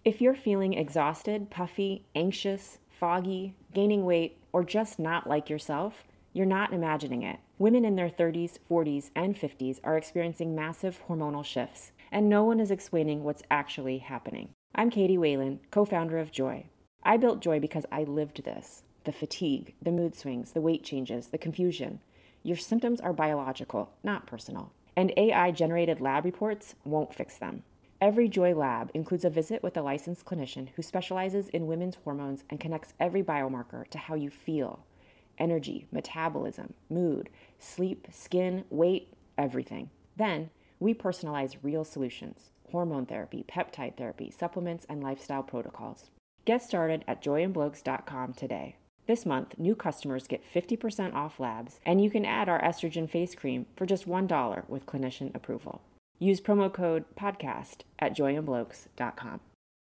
If you're feeling exhausted, puffy, anxious, foggy, gaining weight, or just not like yourself, you're not imagining it. Women in their 30s, 40s, and 50s are experiencing massive hormonal shifts, and no one is explaining what's actually happening. I'm Katie Whalen, co-founder of Joy. I built Joy because I lived this. The fatigue, the mood swings, the weight changes, the confusion. Your symptoms are biological, not personal. And AI-generated lab reports won't fix them. Every Joy lab includes a visit with a licensed clinician who specializes in women's hormones and connects every biomarker to how you feel. Energy, metabolism, mood, sleep, skin, weight, everything. Then, we personalize real solutions: hormone therapy, peptide therapy, supplements, and lifestyle protocols. Get started at joyandblokes.com today. This month, new customers get 50% off labs, and you can add our estrogen face cream for just $1 with clinician approval. Use promo code PODCAST at joyandblokes.com.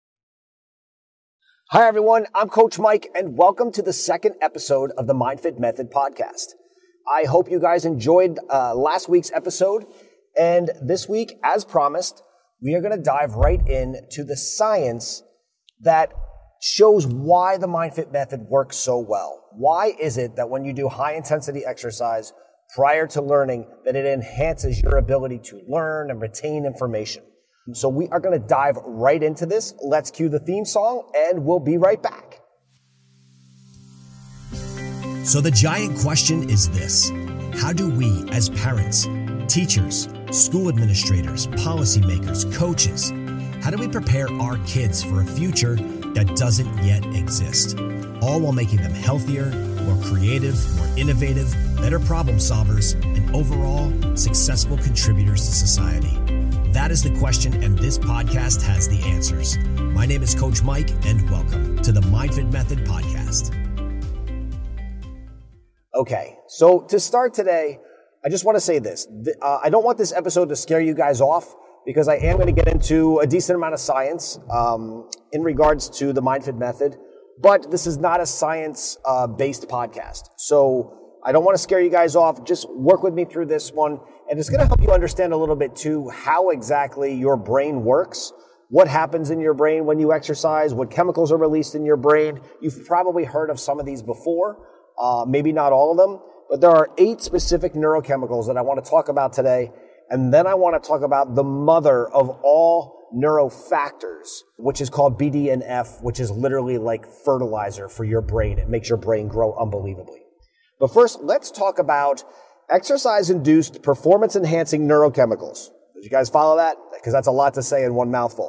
Hi, everyone. I'm Coach Mike, and welcome to the second episode of the MindFit Method podcast. I hope you guys enjoyed last week's episode. And this week, as promised, we are going to dive right into the science that shows why the MindFit Method works so well. Why is it that when you do high-intensity exercise prior to learning, that it enhances your ability to learn and retain information? So we are going to dive right into this. Let's cue the theme song, and we'll be right back. So the giant question is this: how do we, as parents, teachers, school administrators, policymakers, coaches, how do we prepare our kids for a future that doesn't yet exist, all while making them healthier, more creative, more innovative, better problem solvers, and overall successful contributors to society? That is the question, and this podcast has the answers. My name is Coach Mike, and welcome to the MindFit Method podcast. Okay, so to start today, I just want to say this. I don't want this episode to scare you guys off, because I am going to get into a decent amount of science in regards to the MindFit Method, but this is not a science-based podcast. So I don't want to scare you guys off. Just work with me through this one, and it's going to help you understand a little bit, too, how exactly your brain works, what happens in your brain when you exercise, what chemicals are released in your brain. You've probably heard of some of these before, maybe not all of them, but there are 8 specific neurochemicals that I want to talk about today. And then I want to talk about the mother of all neurofactors, which is called BDNF, which is literally like fertilizer for your brain. It makes your brain grow unbelievably. But first, let's talk about exercise-induced performance-enhancing neurochemicals. Did you guys follow that? Because that's a lot to say in one mouthful.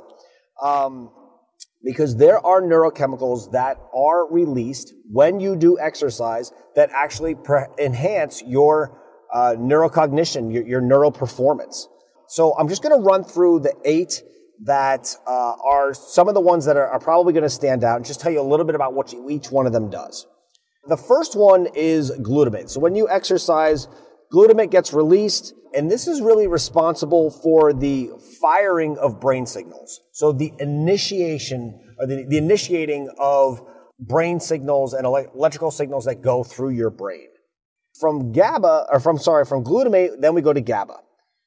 Because there are neurochemicals that are released when you do exercise that actually enhance your neurocognition, your neural performance. So I'm just going to run through the 8 that are some of the ones that are probably going to stand out and just tell you a little bit about what each one of them does. The first one is glutamate. So when you exercise, glutamate gets released, and this is really responsible for the firing of brain signals. So the initiation, or the initiating of brain signals and electrical signals that go through your brain. From glutamate, then we go to GABA.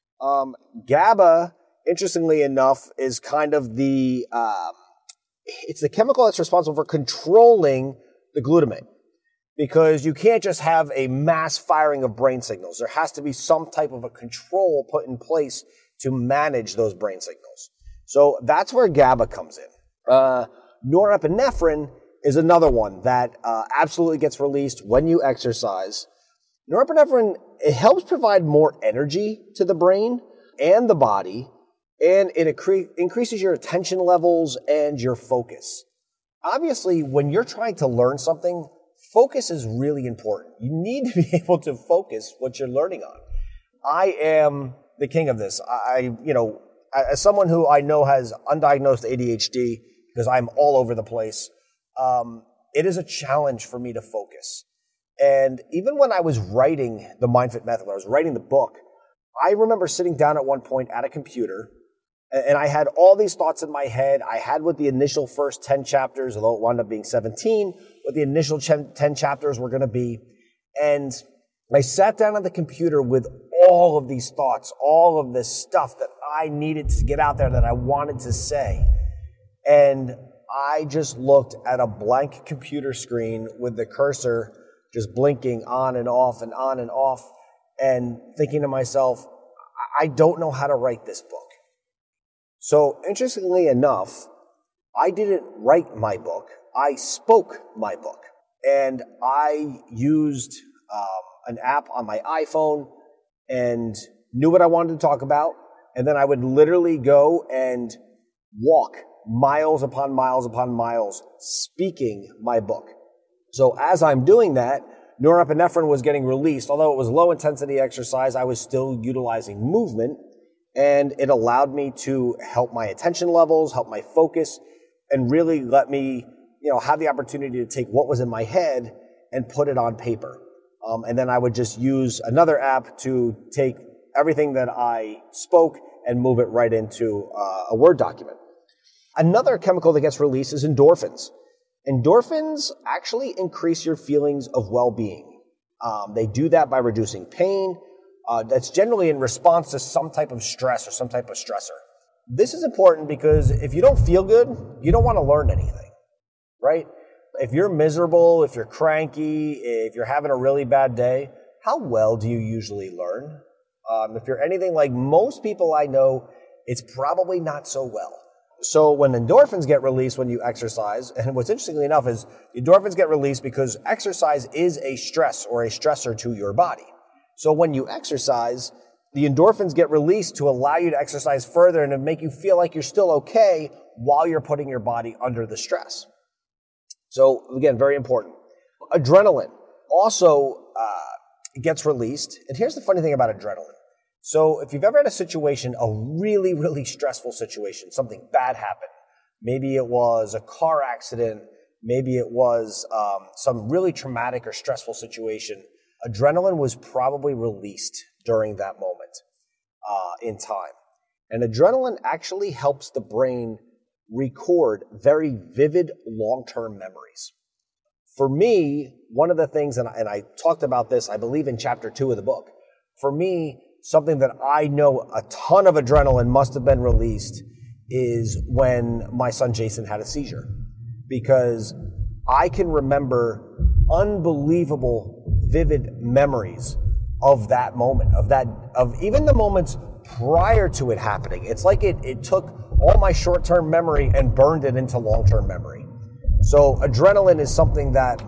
GABA, interestingly enough, is kind of it's the chemical that's responsible for controlling the glutamate. Because you can't just have a mass firing of brain signals. There has to be some type of a control put in place to manage those brain signals. So that's where GABA comes in. Norepinephrine is another one that absolutely gets released when you exercise. Norepinephrine, it helps provide more energy to the brain and the body, and it increases your attention levels and your focus. Obviously, when you're trying to learn something, focus is really important. You need to be able to focus what you're learning on. I am the king of this. As someone who I know has undiagnosed ADHD, because I'm all over the place, it is a challenge for me to focus. And even when I was writing the MindFit Method, when I was writing the book, I remember sitting down at one point at a computer, and I had all these thoughts in my head. I had what the initial first 10 chapters, although it wound up being 17, what the initial 10 chapters were going to be. And I sat down at the computer with all of these thoughts, all of this stuff that I needed to get out there that I wanted to say. And I just looked at a blank computer screen with the cursor just blinking on and off and on and off, and thinking to myself, I don't know how to write this book. So interestingly enough, I didn't write my book. I spoke my book. And I used an app on my iPhone and knew what I wanted to talk about. And then I would literally go and walk miles upon miles upon miles speaking my book. So as I'm doing that, norepinephrine was getting released. Although it was low intensity exercise, I was still utilizing movement, and it allowed me to help my attention levels, help my focus, and really let me, have the opportunity to take what was in my head and put it on paper. And then I would just use another app to take everything that I spoke and move it right into a Word document. Another chemical that gets released is endorphins. Endorphins actually increase your feelings of well-being. They do that by reducing pain. That's generally in response to some type of stress or some type of stressor. This is important because if you don't feel good, you don't want to learn anything, right? If you're miserable, if you're cranky, if you're having a really bad day, how well do you usually learn? If you're anything like most people I know, it's probably not so well. So when endorphins get released when you exercise, and what's interestingly enough is endorphins get released because exercise is a stress or a stressor to your body. So when you exercise, the endorphins get released to allow you to exercise further and to make you feel like you're still okay while you're putting your body under the stress. So again, very important. Adrenaline also gets released. And here's the funny thing about adrenaline. So if you've ever had a situation, a really, really stressful situation, something bad happened, maybe it was a car accident, maybe it was some really traumatic or stressful situation, adrenaline was probably released during that moment in time. And adrenaline actually helps the brain record very vivid long-term memories. For me, one of the things, and I talked about this, I believe, in chapter 2 of the book, for me, something that I know a ton of adrenaline must have been released is when my son Jason had a seizure. Because I can remember unbelievable, vivid memories of that moment, of even the moments prior to it happening. It's like it took all my short-term memory and burned it into long-term memory. So adrenaline is something that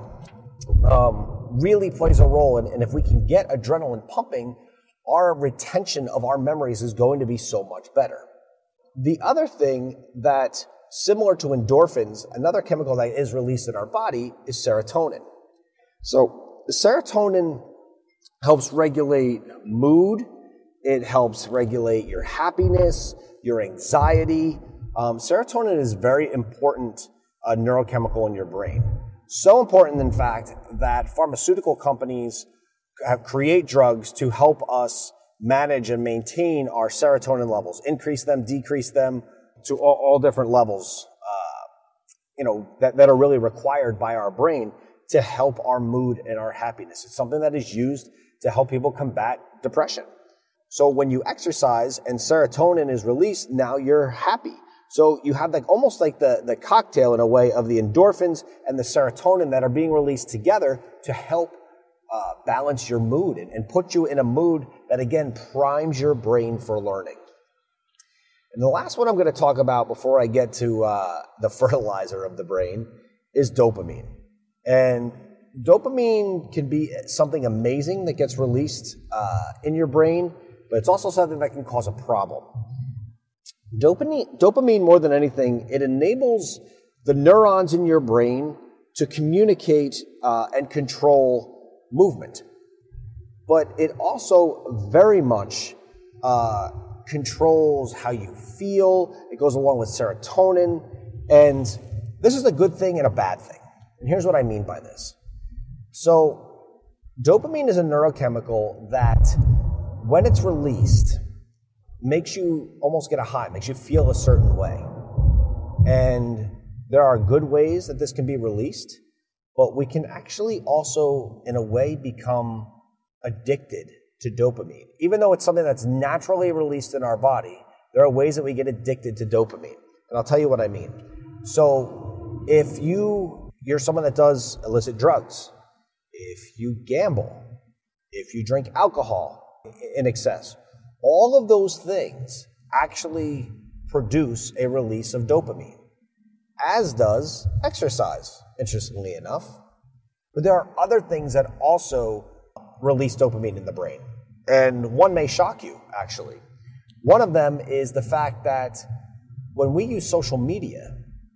really plays a role. And if we can get adrenaline pumping, our retention of our memories is going to be so much better. The other thing that, similar to endorphins, another chemical that is released in our body is serotonin. So serotonin helps regulate mood. It helps regulate your happiness, your anxiety. Serotonin is very important neurochemical in your brain. So important, in fact, that pharmaceutical companies create drugs to help us manage and maintain our serotonin levels, increase them, decrease them to all different levels, that are really required by our brain to help our mood and our happiness. It's something that is used to help people combat depression. So when you exercise and serotonin is released, now you're happy. So you have almost like the cocktail in a way of the endorphins and the serotonin that are being released together to help balance your mood and put you in a mood that, again, primes your brain for learning. And the last one I'm going to talk about before I get to the fertilizer of the brain is dopamine. And dopamine can be something amazing that gets released in your brain, but it's also something that can cause a problem. Dopamine, more than anything, it enables the neurons in your brain to communicate and control movement. But it also very much controls how you feel. It goes along with serotonin. And this is a good thing and a bad thing. And here's what I mean by this. So dopamine is a neurochemical that, when it's released, makes you almost get a high, makes you feel a certain way. And there are good ways that this can be released, but we can actually also, in a way, become addicted to dopamine. Even though it's something that's naturally released in our body, there are ways that we get addicted to dopamine. And I'll tell you what I mean. So if you're someone that does illicit drugs, if you gamble, if you drink alcohol in excess, all of those things actually produce a release of dopamine, as does exercise, interestingly enough. But there are other things that also release dopamine in the brain. And one may shock you, actually. One of them is the fact that when we use social media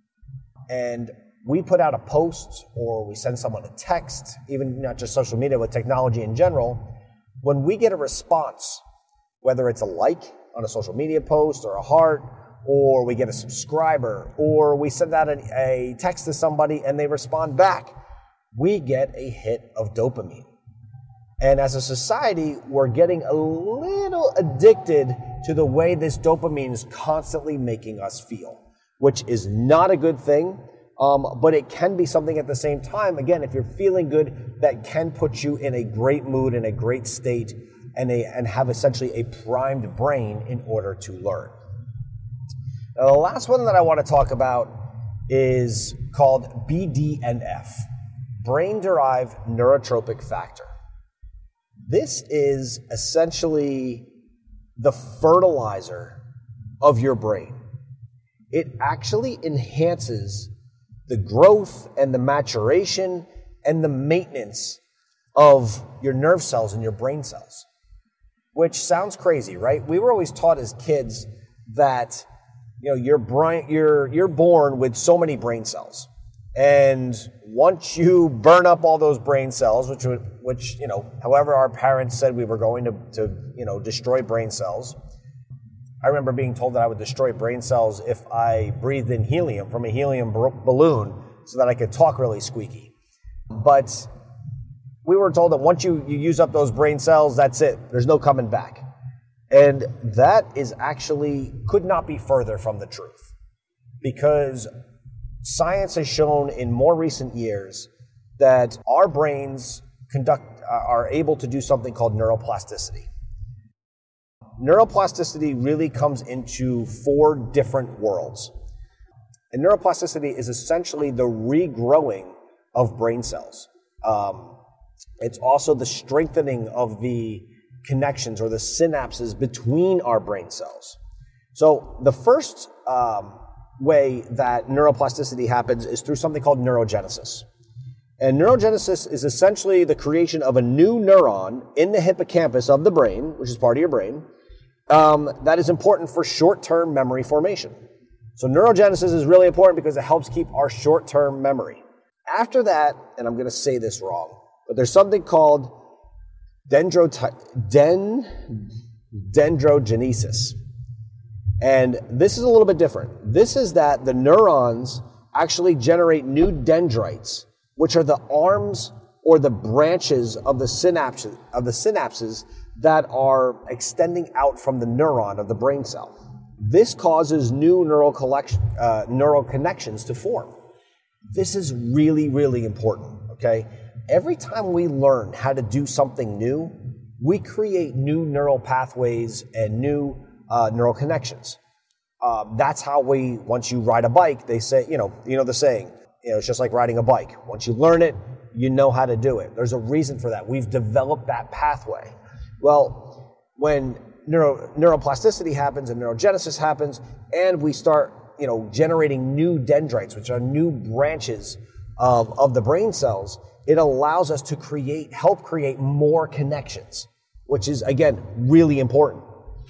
and we put out a post or we send someone a text, even not just social media, but technology in general, when we get a response, whether it's a like on a social media post or a heart, or we get a subscriber, or we send out a text to somebody and they respond back, we get a hit of dopamine. And as a society, we're getting a little addicted to the way this dopamine is constantly making us feel, which is not a good thing, but it can be something at the same time. Again, if you're feeling good, that can put you in a great mood, in a great state, and have essentially a primed brain in order to learn. Now, the last one that I want to talk about is called BDNF, brain-derived neurotrophic factor. This is essentially the fertilizer of your brain. It actually enhances the growth and the maturation and the maintenance of your nerve cells and your brain cells, which sounds crazy, right? We were always taught as kids that you're born with so many brain cells, and once you burn up all those brain cells, which however our parents said we were going to destroy brain cells. I remember being told that I would destroy brain cells if I breathed in helium from a helium balloon so that I could talk really squeaky. But we were told that once you use up those brain cells, that's it. There's no coming back. And that is actually could not be further from the truth, because science has shown in more recent years that our brains are able to do something called neuroplasticity. Neuroplasticity really comes into 4 different worlds. And neuroplasticity is essentially the regrowing of brain cells. It's also the strengthening of the connections or the synapses between our brain cells. So the first way that neuroplasticity happens is through something called neurogenesis. And neurogenesis is essentially the creation of a new neuron in the hippocampus of the brain, which is part of your brain, that is important for short-term memory formation. So neurogenesis is really important because it helps keep our short-term memory. After that, and I'm going to say this wrong, but there's something called dendrogenesis. And this is a little bit different. This is that the neurons actually generate new dendrites, which are the arms or the branches of the synapses that are extending out from the neuron of the brain cell. This causes new neural connections to form. This is really, really important, okay? Every time we learn how to do something new, we create new neural pathways and new neural connections. That's how once you ride a bike, they say, the saying, it's just like riding a bike. Once you learn it, you know how to do it. There's a reason for that. We've developed that pathway. Well, when neuroplasticity happens and neurogenesis happens, and we start, generating new dendrites, which are new branches of the brain cells, it allows us to help create more connections, which is, again, really important.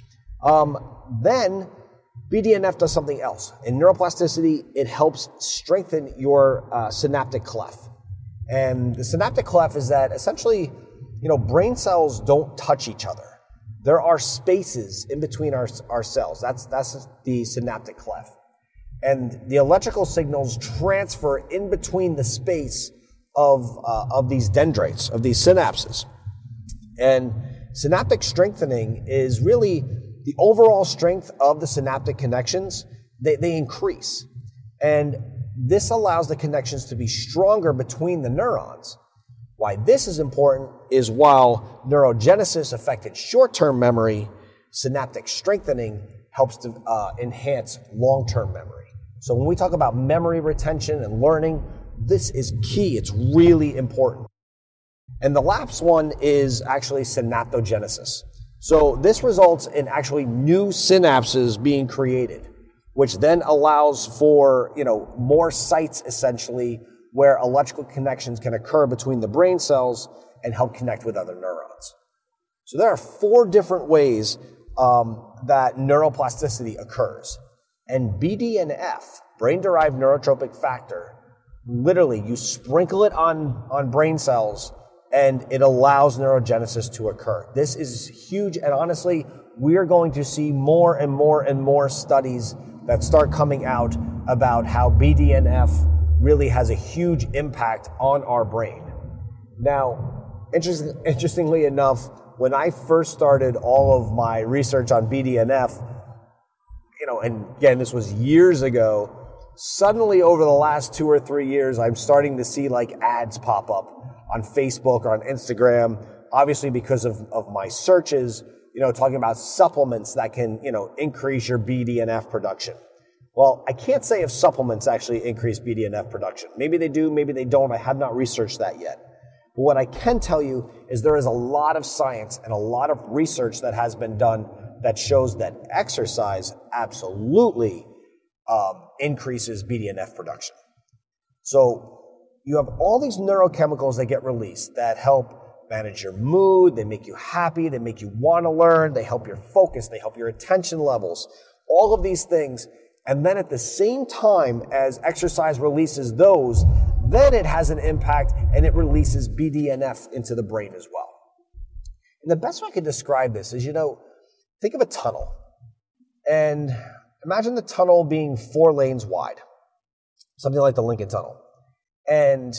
Then BDNF does something else. In neuroplasticity, it helps strengthen your synaptic cleft. And the synaptic cleft is that essentially, brain cells don't touch each other. There are spaces in between our cells. That's the synaptic cleft. And the electrical signals transfer in between the space of these dendrites, of these synapses. And synaptic strengthening is really the overall strength of the synaptic connections. They increase. And this allows the connections to be stronger between the neurons. Why this is important is while neurogenesis affected short-term memory, synaptic strengthening helps to enhance long-term memory. So when we talk about memory retention and learning, this is key. It's really important. And the last one is actually synaptogenesis. So this results in actually new synapses being created, which then allows for, more sites essentially where electrical connections can occur between the brain cells and help connect with other neurons. So there are 4 different ways that neuroplasticity occurs. And BDNF, brain-derived neurotrophic factor, literally you sprinkle it on brain cells and it allows neurogenesis to occur. This is huge, and honestly, we are going to see more and more and more studies that start coming out about how BDNF really has a huge impact on our brain. Now, interestingly enough, when I first started all of my research on BDNF, and again, this was years ago, suddenly over the last 2 or 3 years, I'm starting to see ads pop up on Facebook or on Instagram, obviously because of my searches, talking about supplements that can, increase your BDNF production. Well, I can't say if supplements actually increase BDNF production. Maybe they do, maybe they don't. I have not researched that yet. But what I can tell you is there is a lot of science and a lot of research that has been done that shows that exercise absolutely increases BDNF production. So you have all these neurochemicals that get released that help manage your mood, they make you happy, they make you want to learn, they help your focus, they help your attention levels, all of these things. And then at the same time as exercise releases those, then it has an impact and it releases BDNF into the brain as well. And the best way I could describe this is, think of a tunnel. And imagine the tunnel being 4 lanes wide, something like the Lincoln Tunnel. And,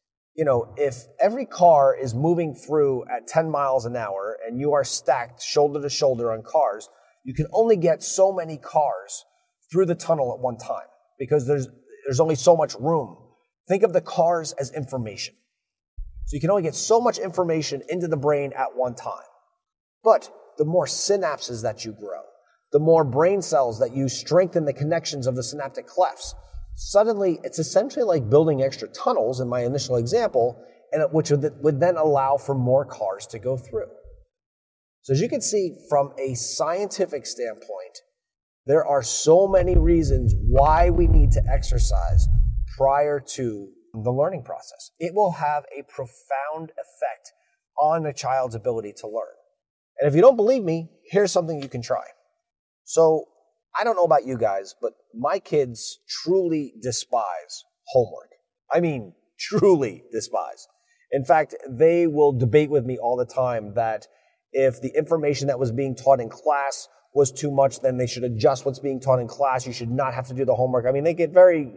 if every car is moving through at 10 miles an hour and you are stacked shoulder to shoulder on cars, you can only get so many cars through the tunnel at one time because there's only so much room. Think of the cars as information. So you can only get so much information into the brain at one time. But the more synapses that you grow, the more brain cells that you strengthen the connections of the synaptic clefts, suddenly it's essentially like building extra tunnels in my initial example, and which would then allow for more cars to go through. So as you can see from a scientific standpoint, there are so many reasons why we need to exercise prior to the learning process. It will have a profound effect on a child's ability to learn. And if you don't believe me, here's something you can try. So I don't know about you guys, but my kids truly despise homework. I mean, truly despise. In fact, they will debate with me all the time that if the information that was being taught in class was too much, then they should adjust what's being taught in class. You should not have to do the homework. I mean, they get very,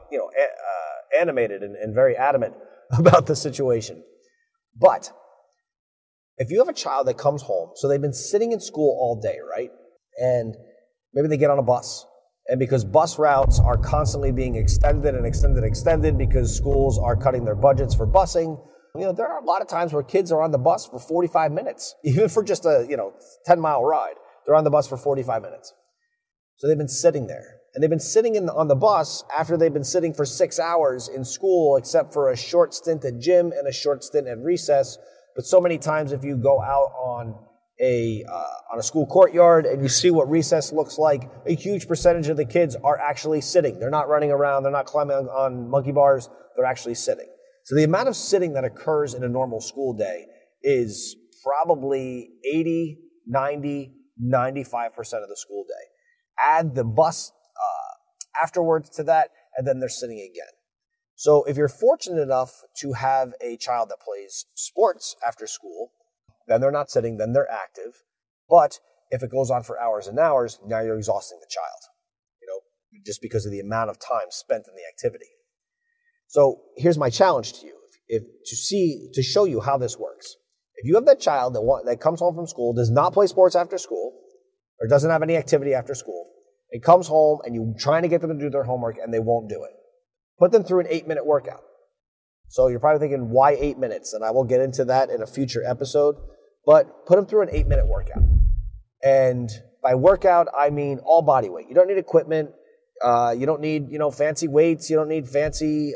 animated and very adamant about the situation. But if you have a child that comes home, so they've been sitting in school all day, right? And maybe they get on a bus. And because bus routes are constantly being extended because schools are cutting their budgets for busing, there are a lot of times where kids are on the bus for 45 minutes, even for just a, 10-mile ride. They're on the bus for 45 minutes. So they've been sitting there. And they've been sitting on the bus after they've been sitting for 6 hours in school, except for a short stint at gym and a short stint at recess. But so many times if you go out on a school courtyard and you see what recess looks like, a huge percentage of the kids are actually sitting. They're not running around. They're not climbing on monkey bars. They're actually sitting. So the amount of sitting that occurs in a normal school day is probably 80, 90, 95% of the school day. Add the bus afterwards to that, and then they're sitting again. So if you're fortunate enough to have a child that plays sports after school, then they're not sitting, then they're active. But if it goes on for hours and hours, now you're exhausting the child, just because of the amount of time spent in the activity. So here's my challenge to you, to show you how this works. If you have that child that comes home from school, does not play sports after school, or doesn't have any activity after school, and comes home and you're trying to get them to do their homework and they won't do it, put them through an 8-minute workout. So you're probably thinking, why 8 minutes? And I will get into that in a future episode, but put them through an 8-minute workout. And by workout, I mean all body weight. You don't need equipment. You don't need, fancy weights. You don't need fancy,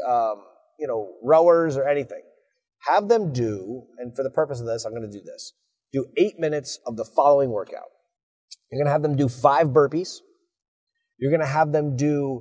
rowers or anything. Have them do, and for the purpose of this, I'm going to do this. Do 8 minutes of the following workout. You're going to have them do 5 burpees. You're going to have them do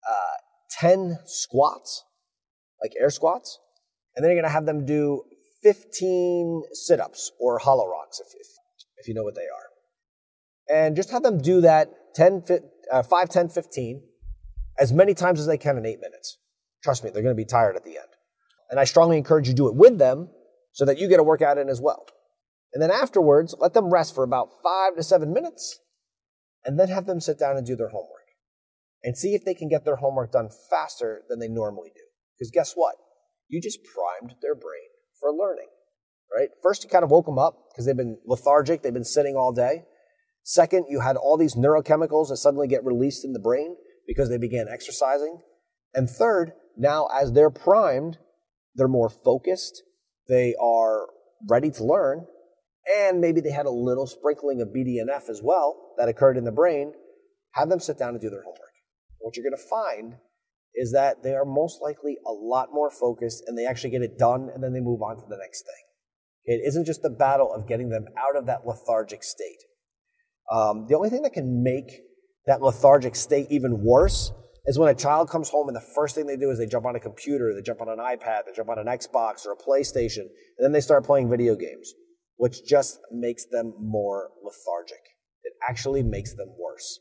10 squats, like air squats. And then you're going to have them do 15 sit-ups or hollow rocks, if you know what they are. And just have them do that 5, 10, 15, as many times as they can in 8 minutes. Trust me, they're going to be tired at the end. And I strongly encourage you to do it with them so that you get a workout in as well. And then afterwards, let them rest for about 5 to 7 minutes, and then have them sit down and do their homework. And see if they can get their homework done faster than they normally do. Because guess what? You just primed their brain for learning, right? First, you kind of woke them up because they've been lethargic. They've been sitting all day. Second, you had all these neurochemicals that suddenly get released in the brain because they began exercising. And third, now as they're primed, they're more focused. They are ready to learn. And maybe they had a little sprinkling of BDNF as well that occurred in the brain. Have them sit down and do their homework. What you're going to find is that they are most likely a lot more focused and they actually get it done and then they move on to the next thing. It isn't just the battle of getting them out of that lethargic state. The only thing that can make that lethargic state even worse is when a child comes home and the first thing they do is they jump on a computer, they jump on an iPad, they jump on an Xbox or a PlayStation, and then they start playing video games, which just makes them more lethargic. It actually makes them worse.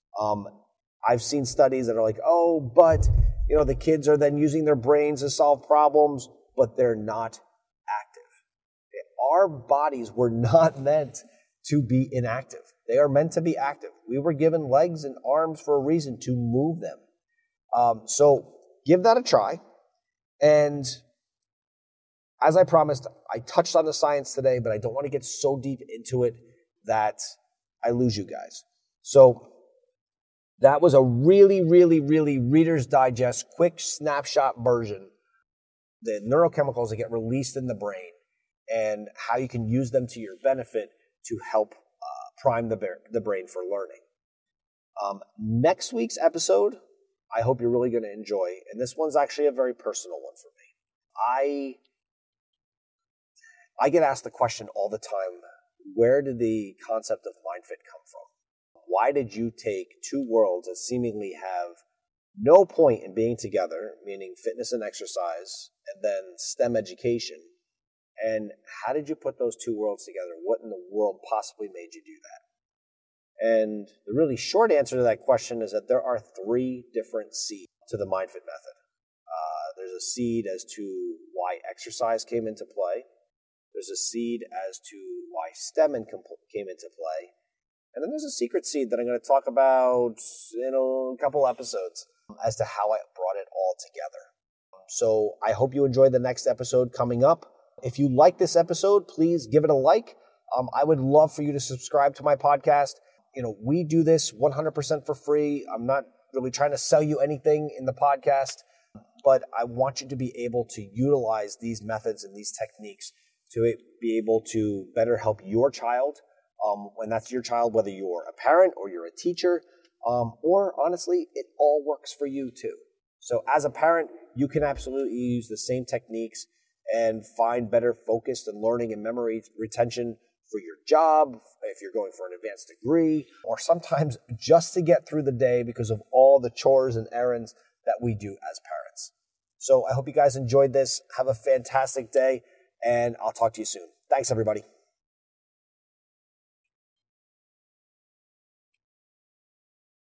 I've seen studies that are like, but the kids are then using their brains to solve problems, but they're not active. Our bodies were not meant to be inactive. They are meant to be active. We were given legs and arms for a reason, to move them. So give that a try. And as I promised, I touched on the science today, but I don't want to get so deep into it that I lose you guys. So that was a really, really, really Reader's Digest, quick snapshot version. The neurochemicals that get released in the brain and how you can use them to your benefit to help prime the brain for learning. Next week's episode, I hope you're really going to enjoy. And this one's actually a very personal one for me. I get asked the question all the time, where did the concept of MindFit come from? Why did you take two worlds that seemingly have no point in being together, meaning fitness and exercise, and then STEM education, and how did you put those two worlds together? What in the world possibly made you do that? And the really short answer to that question is that there are 3 different seeds to the MindFit method. There's a seed as to why exercise came into play. There's a seed as to why STEM came into play. And then there's a secret seed that I'm going to talk about in a couple episodes as to how I brought it all together. So I hope you enjoy the next episode coming up. If you like this episode, please give it a like. I would love for you to subscribe to my podcast. We do this 100% for free. I'm not really trying to sell you anything in the podcast, but I want you to be able to utilize these methods and these techniques to be able to better help your child. When that's your child, whether you're a parent or you're a teacher, or honestly, it all works for you too. So as a parent, you can absolutely use the same techniques and find better focus and learning and memory retention for your job, if you're going for an advanced degree, or sometimes just to get through the day because of all the chores and errands that we do as parents. So I hope you guys enjoyed this. Have a fantastic day, and I'll talk to you soon. Thanks, everybody.